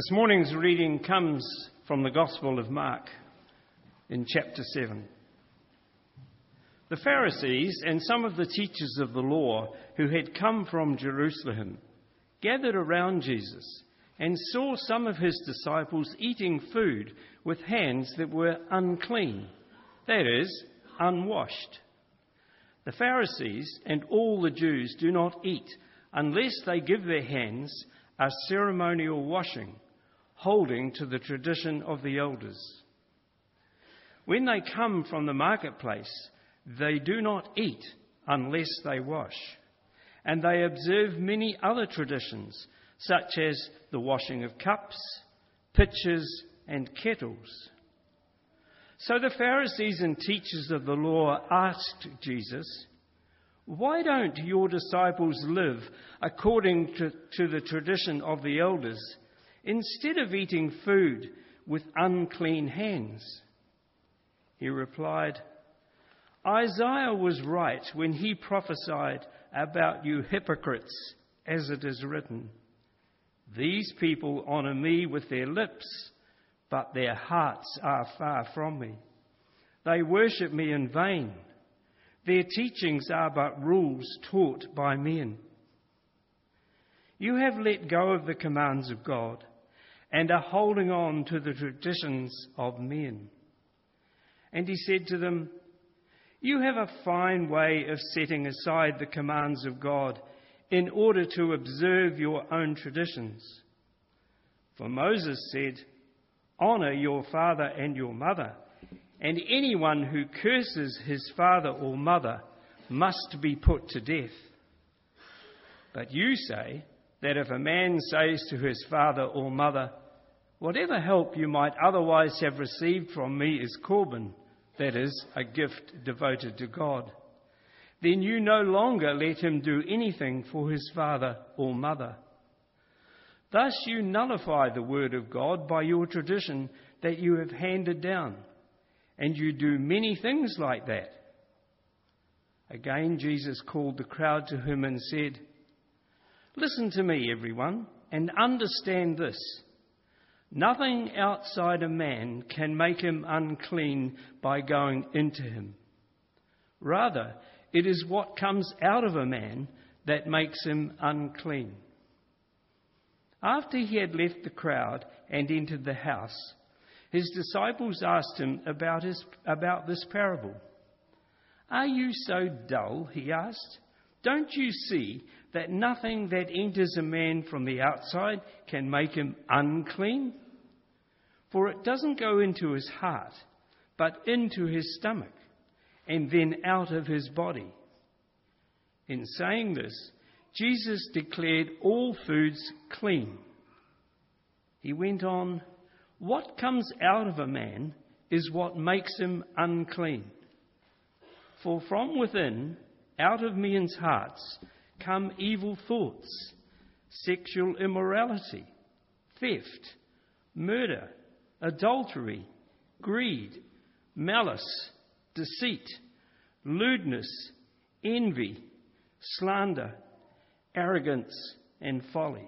This morning's reading comes from the Gospel of Mark in chapter 7. The Pharisees and some of the teachers of the law who had come from Jerusalem gathered around Jesus and saw some of his disciples eating food with hands that were unclean, that is, unwashed. The Pharisees and all the Jews do not eat unless they give their hands a ceremonial washing, holding to the tradition of the elders. When they come from the marketplace, they do not eat unless they wash, and they observe many other traditions, such as the washing of cups, pitchers, and kettles. So the Pharisees and teachers of the law asked Jesus, "Why don't your disciples live according to the tradition of the elders, instead of eating food with unclean hands?" He replied, "Isaiah was right when he prophesied about you hypocrites, as it is written, 'These people honour me with their lips, but their hearts are far from me. They worship me in vain. Their teachings are but rules taught by men.' You have let go of the commands of God and are holding on to the traditions of men." And he said to them, "You have a fine way of setting aside the commands of God in order to observe your own traditions. For Moses said, 'Honour your father and your mother,' and anyone who curses his father or mother must be put to death. But you say that if a man says to his father or mother, 'Whatever help you might otherwise have received from me is Korban,' that is, a gift devoted to God, then you no longer let him do anything for his father or mother. Thus you nullify the word of God by your tradition that you have handed down, and you do many things like that." Again Jesus called the crowd to him and said, "Listen to me, everyone, and understand this. Nothing outside a man can make him unclean by going into him. Rather, it is what comes out of a man that makes him unclean." After he had left the crowd and entered the house, his disciples asked him about this parable. "Are you so dull?" he asked. "Don't you see that nothing that enters a man from the outside can make him unclean? For it doesn't go into his heart, but into his stomach, and then out of his body." In saying this, Jesus declared all foods clean. He went on, "What comes out of a man is what makes him unclean. For from within, out of men's hearts, come evil thoughts, sexual immorality, theft, murder, adultery, greed, malice, deceit, lewdness, envy, slander, arrogance, and folly.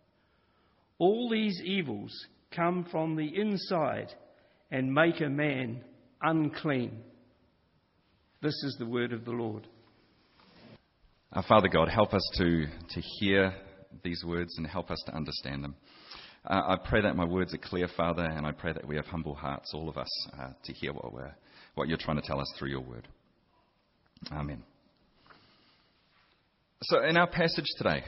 All these evils come from the inside and make a man unclean." This is the word of the Lord. Our Father God, help us to hear these words and help us to understand them. I pray that my words are clear, Father, and I pray that we have humble hearts, all of us, to hear what you're trying to tell us through your word. Amen. So in our passage today,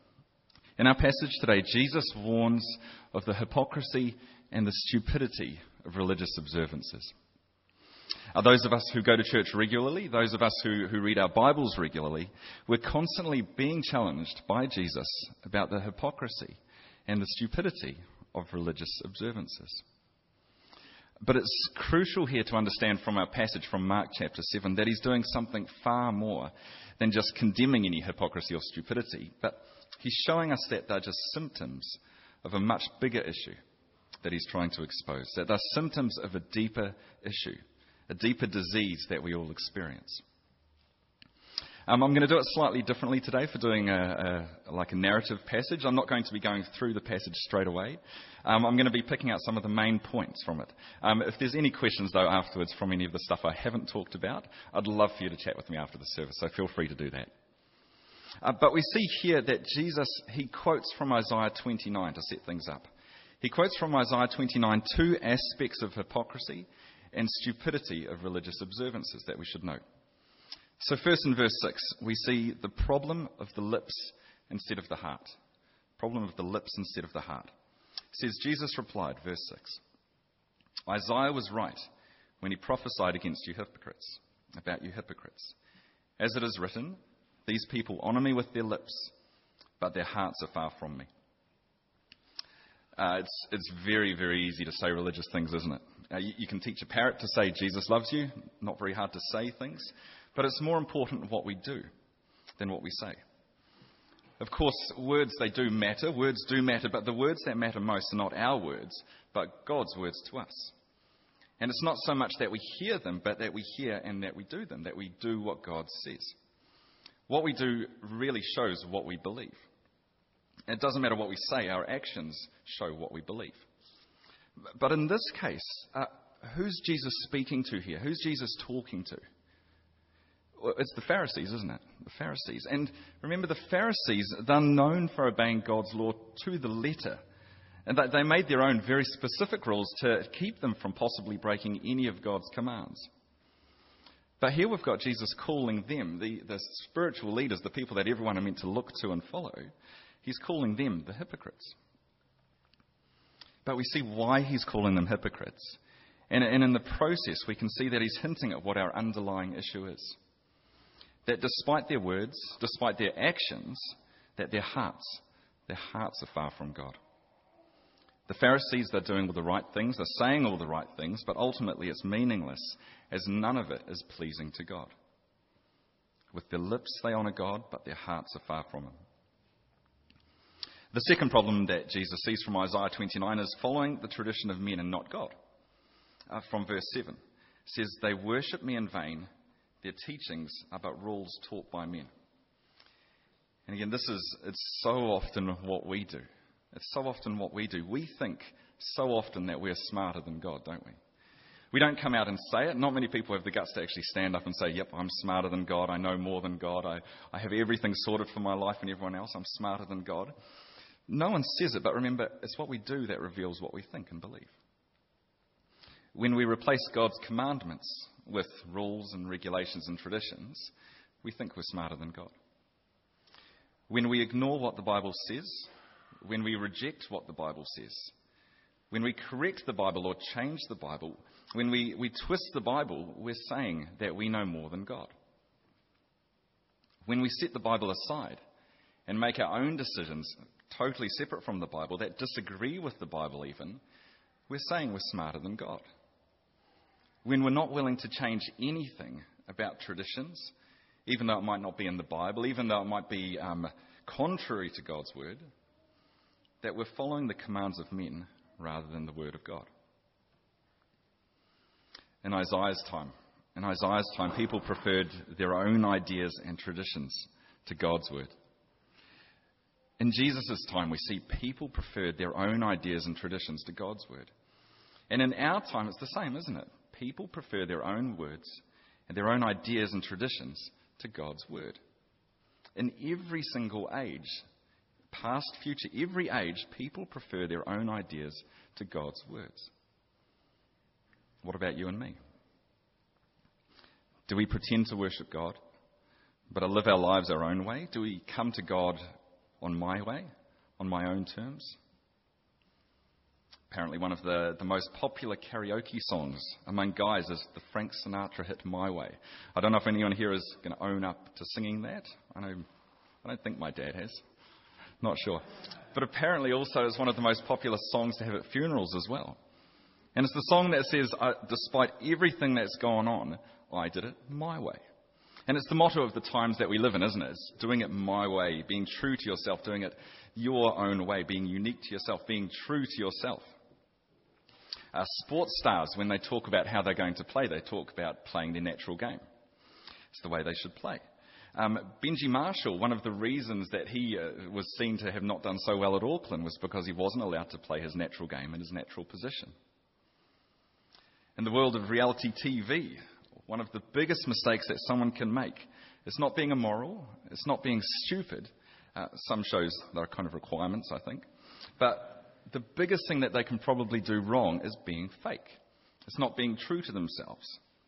Jesus warns of the hypocrisy and the stupidity of religious observances. Those of us who go to church regularly, those of us who read our Bibles regularly, we're constantly being challenged by Jesus about the hypocrisy and the stupidity of religious observances. But it's crucial here to understand from our passage from Mark chapter 7 that he's doing something far more than just condemning any hypocrisy or stupidity, but he's showing us that they're just symptoms of a much bigger issue that he's trying to expose, that they're symptoms of a deeper issue, a deeper disease that we all experience. I'm going to do it slightly differently today for doing a narrative passage. I'm not going to be going through the passage straight away. I'm going to be picking out some of the main points from it. If there's any questions, though, afterwards from any of the stuff I haven't talked about, I'd love for you to chat with me after the service, so feel free to do that. But we see here that Jesus, he quotes from Isaiah 29 to set things up. He quotes from Isaiah 29 two aspects of hypocrisy and stupidity of religious observances that we should note. So first in verse 6, we see the problem of the lips instead of the heart. Problem of the lips instead of the heart. It says, Jesus replied, verse 6, Isaiah was right when he prophesied against you hypocrites, about you hypocrites. As it is written, these people honour me with their lips, but their hearts are far from me. It's very, very easy to say religious things, isn't it? You can teach a parrot to say Jesus loves you. Not very hard to say things. But it's more important what we do than what we say. Of course, words, they do matter. Words do matter, but the words that matter most are not our words, but God's words to us. And it's not so much that we hear them, but that we hear and that we do them, that we do what God says. What we do really shows what we believe. It doesn't matter what we say, our actions show what we believe. But in this case, who's Jesus speaking to here? Who's Jesus talking to? Well, it's the Pharisees, isn't it? The Pharisees. And remember, the Pharisees, they're known for obeying God's law to the letter. And they made their own very specific rules to keep them from possibly breaking any of God's commands. But here we've got Jesus calling them, the spiritual leaders, the people that everyone are meant to look to and follow, he's calling them the hypocrites. But we see why he's calling them hypocrites. And in the process, we can see that he's hinting at what our underlying issue is. That despite their words, despite their actions, that their hearts are far from God. The Pharisees, they're doing all the right things, they're saying all the right things, but ultimately it's meaningless, as none of it is pleasing to God. With their lips they honour God, but their hearts are far from Him. The second problem that Jesus sees from Isaiah 29 is following the tradition of men and not God. From verse 7, it says, they worship me in vain. Their teachings are but rules taught by men. And again, it's so often what we do. It's so often what we do. We think so often that we're smarter than God, don't we? We don't come out and say it. Not many people have the guts to actually stand up and say, yep, I'm smarter than God. I know more than God. I have everything sorted for my life and everyone else. I'm smarter than God. No one says it, but remember, it's what we do that reveals what we think and believe. When we replace God's commandments with rules and regulations and traditions, we think we're smarter than God. When we ignore what the Bible says, when we reject what the Bible says, when we correct the Bible or change the Bible, when we twist the Bible, we're saying that we know more than God. When we set the Bible aside and make our own decisions totally separate from the Bible, that disagree with the Bible even, we're saying we're smarter than God. When we're not willing to change anything about traditions, even though it might not be in the Bible, even though it might be contrary to God's word, that we're following the commands of men rather than the word of God. In Isaiah's time, people preferred their own ideas and traditions to God's word. In Jesus' time, we see people preferred their own ideas and traditions to God's word. And in our time, it's the same, isn't it? People prefer their own words and their own ideas and traditions to God's word. In every single age, past, future, every age, people prefer their own ideas to God's words. What about you and me? Do we pretend to worship God, but live our lives our own way? Do we come to God on my way, on my own terms? Apparently one of the most popular karaoke songs among guys is the Frank Sinatra hit My Way. I don't know if anyone here is going to own up to singing that. I don't think my dad has. Not sure. But apparently also it's one of the most popular songs to have at funerals as well. And it's the song that says, despite everything that's gone on, I did it my way. And it's the motto of the times that we live in, isn't it? It's doing it my way, being true to yourself, doing it your own way, being unique to yourself, being true to yourself. Sports stars, when they talk about how they're going to play, they talk about playing their natural game. It's the way they should play. Benji Marshall, one of the reasons that he was seen to have not done so well at Auckland was because he wasn't allowed to play his natural game in his natural position. In the world of reality TV, one of the biggest mistakes that someone can make is not being immoral, it's not being stupid. Some shows, there are kind of requirements, I think. But the biggest thing that they can probably do wrong is being fake. It's not being true to themselves.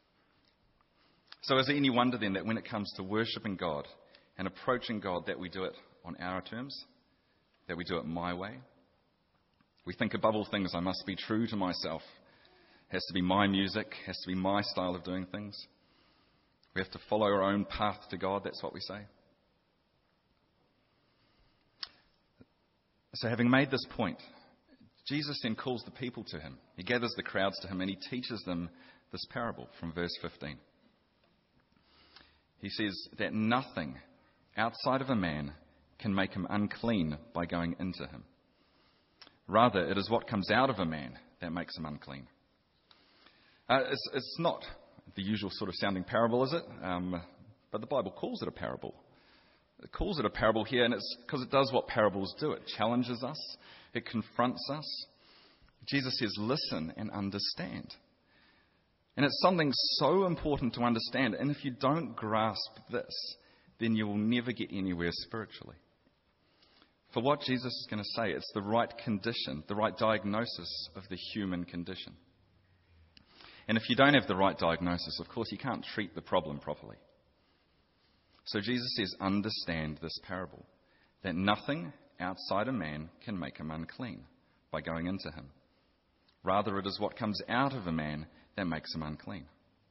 So is it any wonder then that when it comes to worshipping God and approaching God, that we do it on our terms, that we do it my way? We think above all things, I must be true to myself. It has to be my music, it has to be my style of doing things. We have to follow our own path to God, that's what we say. So having made this point, Jesus then calls the people to him. He gathers the crowds to him and he teaches them this parable from verse 15. He says that nothing outside of a man can make him unclean by going into him. Rather, it is what comes out of a man that makes him unclean. It's not the usual sort of sounding parable, is it? But the Bible calls it a parable. It calls it a parable here, and it's because it does what parables do. It challenges us. It confronts us. Jesus says, listen and understand. And it's something so important to understand. And if you don't grasp this, then you will never get anywhere spiritually. For what Jesus is going to say, it's the right condition, the right diagnosis of the human condition. And if you don't have the right diagnosis, of course, you can't treat the problem properly. So Jesus says, understand this parable, that nothing outside a man can make him unclean by going into him. Rather, it is what comes out of a man that makes him unclean.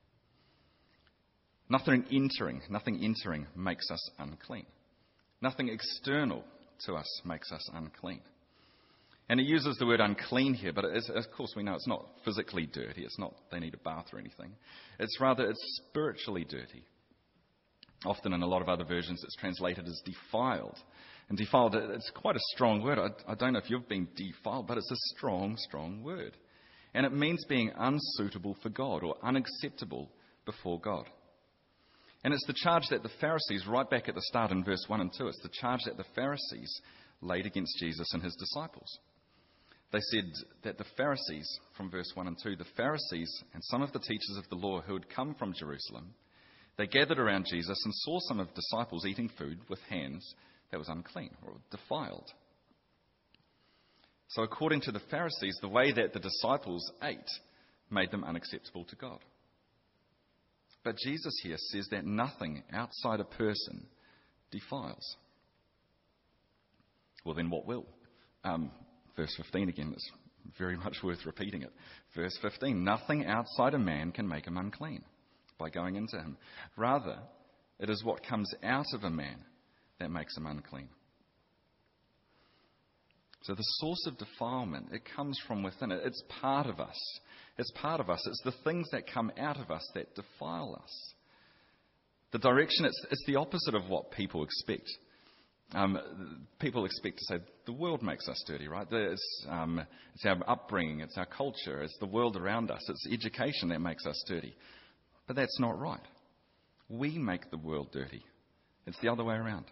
Nothing entering makes us unclean. Nothing external to us makes us unclean. And it uses the word unclean here, but it is, of course we know it's not physically dirty. It's not they need a bath or anything. It's spiritually dirty. Often in a lot of other versions it's translated as defiled. And defiled, it's quite a strong word. I don't know if you've been defiled, but it's a strong, strong word. And it means being unsuitable for God or unacceptable before God. And it's the charge that the Pharisees, right back at the start in verse 1 and 2, it's the charge that the Pharisees laid against Jesus and his disciples. They said that the Pharisees, from verse 1 and 2, the Pharisees and some of the teachers of the law who had come from Jerusalem, they gathered around Jesus and saw some of the disciples eating food with hands that was unclean or defiled. So according to the Pharisees, the way that the disciples ate made them unacceptable to God. But Jesus here says that nothing outside a person defiles. Well, then what will? Verse 15 again is very much worth repeating it. Verse 15, nothing outside a man can make him unclean by going into him. Rather, it is what comes out of a man that makes him unclean. So the source of defilement, it comes from within. It's part of us. It's part of us. It's the things that come out of us that defile us. The direction, it's the opposite of what people expect. People expect to say, the world makes us dirty, right? It's our upbringing, it's our culture, it's the world around us, it's education that makes us dirty. But that's not right. We make the world dirty. It's the other way around.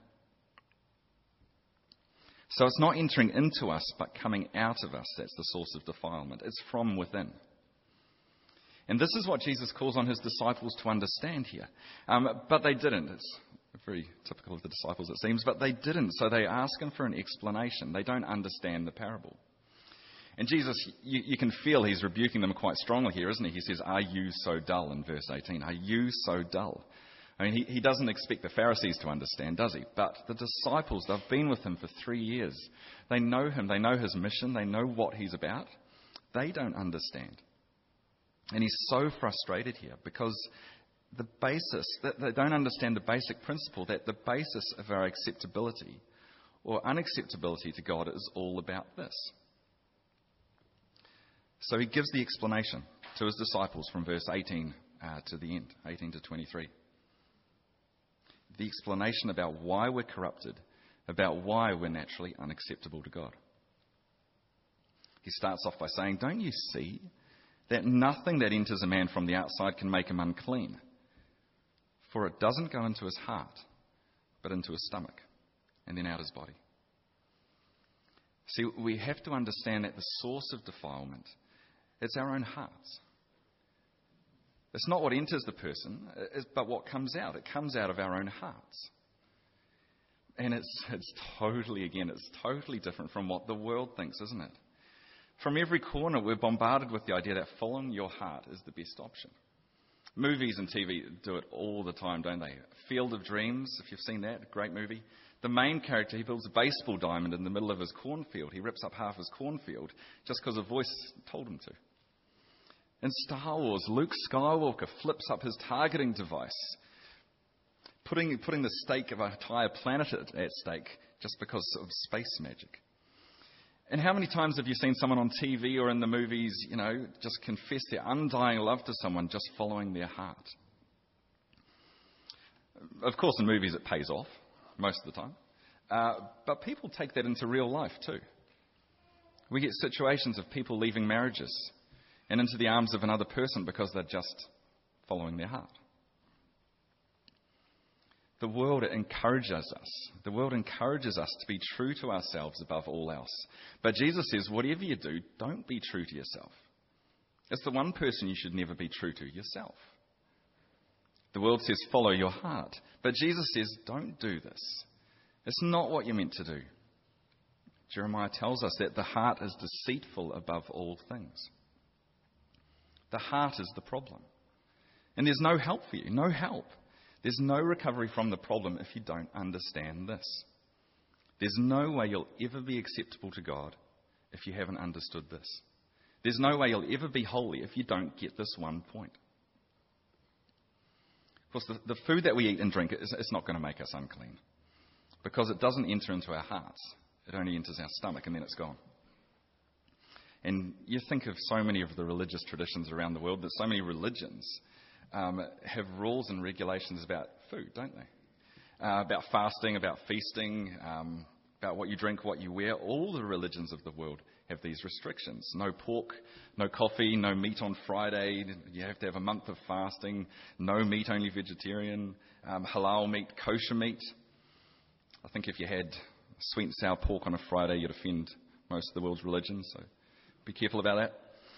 So it's not entering into us, but coming out of us that's the source of defilement. It's from within. And this is what Jesus calls on his disciples to understand here. But they didn't. It's very typical of the disciples, it seems. But they didn't, so they ask him for an explanation. They don't understand the parable. And Jesus, you can feel he's rebuking them quite strongly here, isn't he? He says, are you so dull in verse 18? Are you so dull? I mean, he doesn't expect the Pharisees to understand, does he? But the disciples, they've been with him for 3 years. They know him. They know his mission. They know what he's about. They don't understand. And he's so frustrated here because the basis, that they don't understand the basic principle that the basis of our acceptability or unacceptability to God is all about this. So he gives the explanation to his disciples from verse 18 to the end, 18 to 23. The explanation about why we're corrupted, about why we're naturally unacceptable to God. He starts off by saying, don't you see that nothing that enters a man from the outside can make him unclean? For it doesn't go into his heart, but into his stomach, and then out his body. See, we have to understand that the source of defilement, it's our own hearts. It's not what enters the person, but what comes out. It comes out of our own hearts. And it's totally different from what the world thinks, isn't it? From every corner, we're bombarded with the idea that following your heart is the best option. Movies and TV do it all the time, don't they? Field of Dreams, if you've seen that, great movie. The main character, he builds a baseball diamond in the middle of his cornfield. He rips up half his cornfield just because a voice told him to. In Star Wars, Luke Skywalker flips up his targeting device, putting the stake of an entire planet at stake just because of space magic. And how many times have you seen someone on TV or in the movies, just confess their undying love to someone just following their heart? Of course, in movies it pays off, most of the time. But people take that into real life too. We get situations of people leaving marriages and into the arms of another person because they're just following their heart. The world encourages us. The world encourages us to be true to ourselves above all else. But Jesus says, whatever you do, don't be true to yourself. It's the one person you should never be true to, yourself. The world says, follow your heart. But Jesus says, don't do this. It's not what you're meant to do. Jeremiah tells us that the heart is deceitful above all things. The heart is the problem. And there's no help for you, no help. There's no recovery from the problem if you don't understand this. There's no way you'll ever be acceptable to God if you haven't understood this. There's no way you'll ever be holy if you don't get this one point. Of course, the food that we eat and drink, it's not going to make us unclean because it doesn't enter into our hearts. It only enters our stomach and then it's gone. And you think of so many of the religious traditions around the world, that so many religions have rules and regulations about food, don't they? About fasting, about feasting, about what you drink, what you wear. All the religions of the world have these restrictions. No pork, no coffee, no meat on Friday. You have to have a month of fasting. No meat, only vegetarian. Halal meat, kosher meat. I think if you had sweet and sour pork on a Friday, you'd offend most of the world's religions. So be careful about that.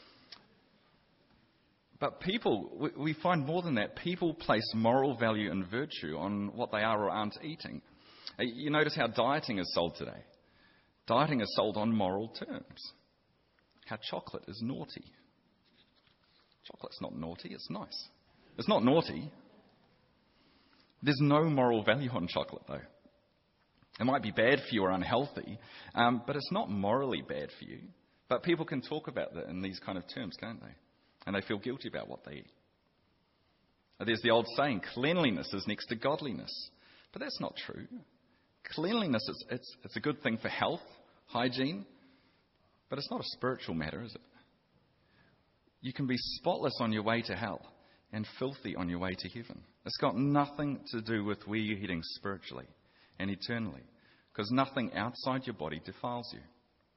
But people, we find more than that. People place moral value and virtue on what they are or aren't eating. You notice how dieting is sold today. Dieting is sold on moral terms. How chocolate is naughty. Chocolate's not naughty, it's nice. It's not naughty. There's no moral value on chocolate, though. It might be bad for you or unhealthy, but it's not morally bad for you. But people can talk about that in these kind of terms, can't they? And they feel guilty about what they eat. There's the old saying, cleanliness is next to godliness. But that's not true. Cleanliness, it's a good thing for health, hygiene, but it's not a spiritual matter, is it? You can be spotless on your way to hell and filthy on your way to heaven. It's got nothing to do with where you're heading spiritually and eternally, because nothing outside your body defiles you.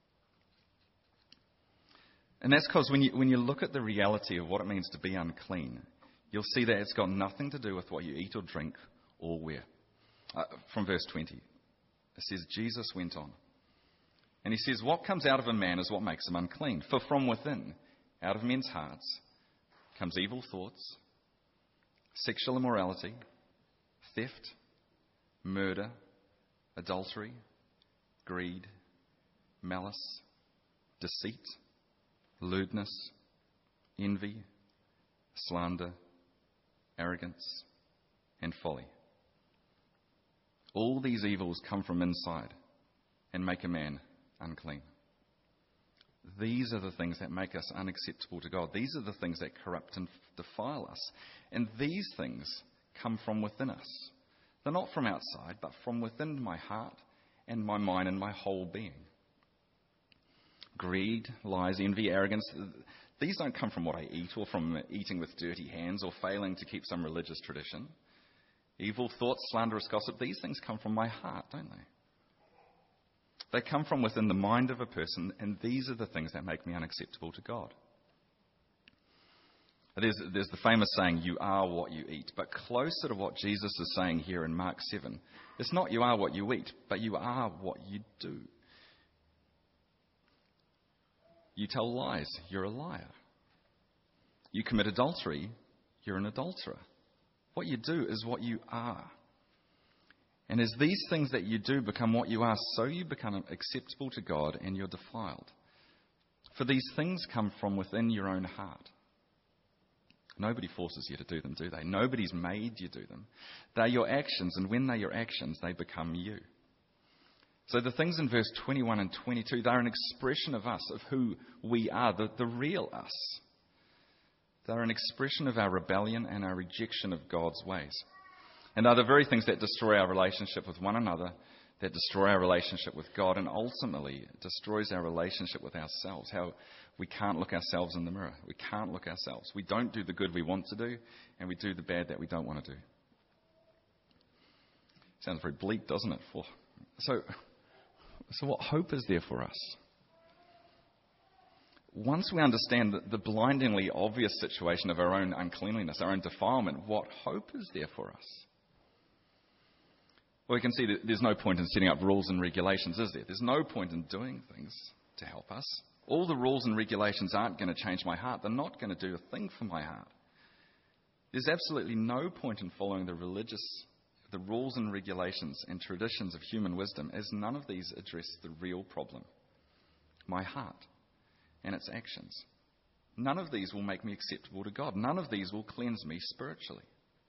And that's because when you look at the reality of what it means to be unclean, you'll see that it's got nothing to do with what you eat or drink or wear. From verse 20, it says, Jesus went on. And he says, what comes out of a man is what makes him unclean. For from within, out of men's hearts, comes evil thoughts, sexual immorality, theft, murder, adultery, greed, malice, deceit, lewdness, envy, slander, arrogance, and folly. All these evils come from inside and make a man unclean. These are the things that make us unacceptable to God. These are the things that corrupt and defile us. And these things come from within us. They're not from outside, but from within my heart and my mind and my whole being. Greed, lies, envy, arrogance, these don't come from what I eat or from eating with dirty hands or failing to keep some religious tradition. Evil thoughts, slanderous gossip, these things come from my heart, don't they? They come from within the mind of a person, and these are the things that make me unacceptable to God. There's the famous saying, you are what you eat. But closer to what Jesus is saying here in Mark 7, it's not you are what you eat, but you are what you do. You tell lies, you're a liar. You commit adultery, you're an adulterer. What you do is what you are. And as these things that you do become what you are, so you become acceptable to God and you're defiled. For these things come from within your own heart. Nobody forces you to do them, do they? Nobody's made you do them. They're your actions, and when they're your actions, they become you. So the things in verse 21 and 22, they're an expression of us, of who we are, the real us. They're an expression of our rebellion and our rejection of God's ways. And they're the very things that destroy our relationship with one another, that destroy our relationship with God, and ultimately destroys our relationship with ourselves. How we can't look ourselves in the mirror. We can't look ourselves. We don't do the good we want to do, and we do the bad that we don't want to do. Sounds very bleak, doesn't it? So what hope is there for us? Once we understand the blindingly obvious situation of our own uncleanliness, our own defilement, what hope is there for us? Well, we can see that there's no point in setting up rules and regulations, is there? There's no point in doing things to help us. All the rules and regulations aren't going to change my heart. They're not going to do a thing for my heart. There's absolutely no point in following the rules and regulations and traditions of human wisdom, as none of these address the real problem, my heart and its actions. None of these will make me acceptable to God. None of these will cleanse me spiritually.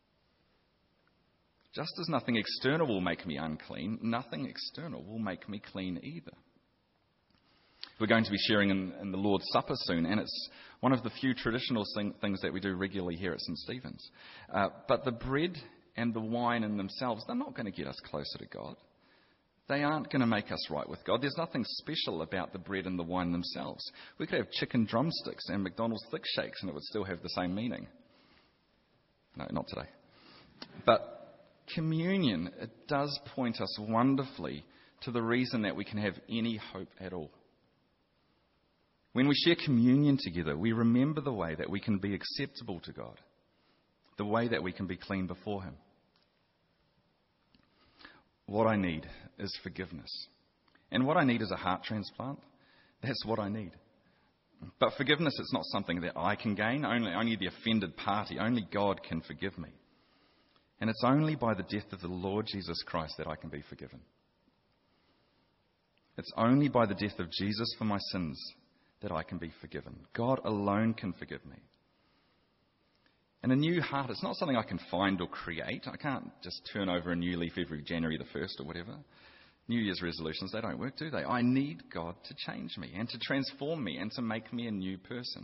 Just as nothing external will make me unclean, nothing external will make me clean either. We're going to be sharing in the Lord's Supper soon, and it's one of the few traditional things that we do regularly here at St. Stephen's. But the bread and the wine in themselves, they're not going to get us closer to God. They aren't going to make us right with God. There's nothing special about the bread and the wine themselves. We could have chicken drumsticks and McDonald's thick shakes, and it would still have the same meaning. No, not today. But communion, it does point us wonderfully to the reason that we can have any hope at all. When we share communion together, we remember the way that we can be acceptable to God, the way that we can be clean before Him. What I need is forgiveness. And what I need is a heart transplant. That's what I need. But forgiveness, it's not something that I can gain, only the offended party. Only God can forgive me. And it's only by the death of the Lord Jesus Christ that I can be forgiven. It's only by the death of Jesus for my sins that I can be forgiven. God alone can forgive me. And a new heart, it's not something I can find or create. I can't just turn over a new leaf every January the 1st or whatever. New Year's resolutions, they don't work, do they? I need God to change me and to transform me and to make me a new person.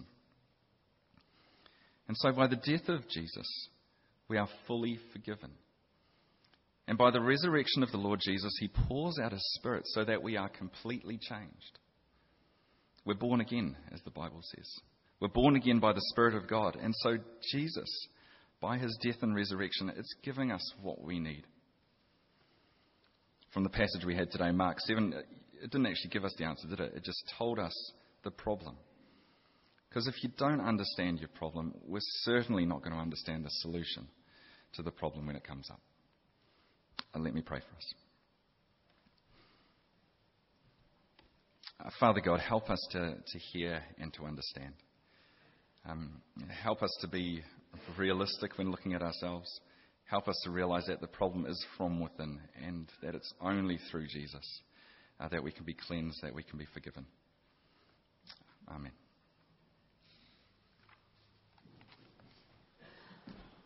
And so by the death of Jesus, we are fully forgiven. And by the resurrection of the Lord Jesus, He pours out His Spirit so that we are completely changed. We're born again, as the Bible says. We're born again by the Spirit of God. And so Jesus, by His death and resurrection, it's giving us what we need. From the passage we had today, Mark 7, it didn't actually give us the answer, did it? It just told us the problem. Because if you don't understand your problem, we're certainly not going to understand the solution to the problem when it comes up. And let me pray for us. Father God, help us to hear and to understand. Help us to be realistic when looking at ourselves. Help us to realize that the problem is from within and that it's only through Jesus that we can be cleansed, that we can be forgiven. Amen.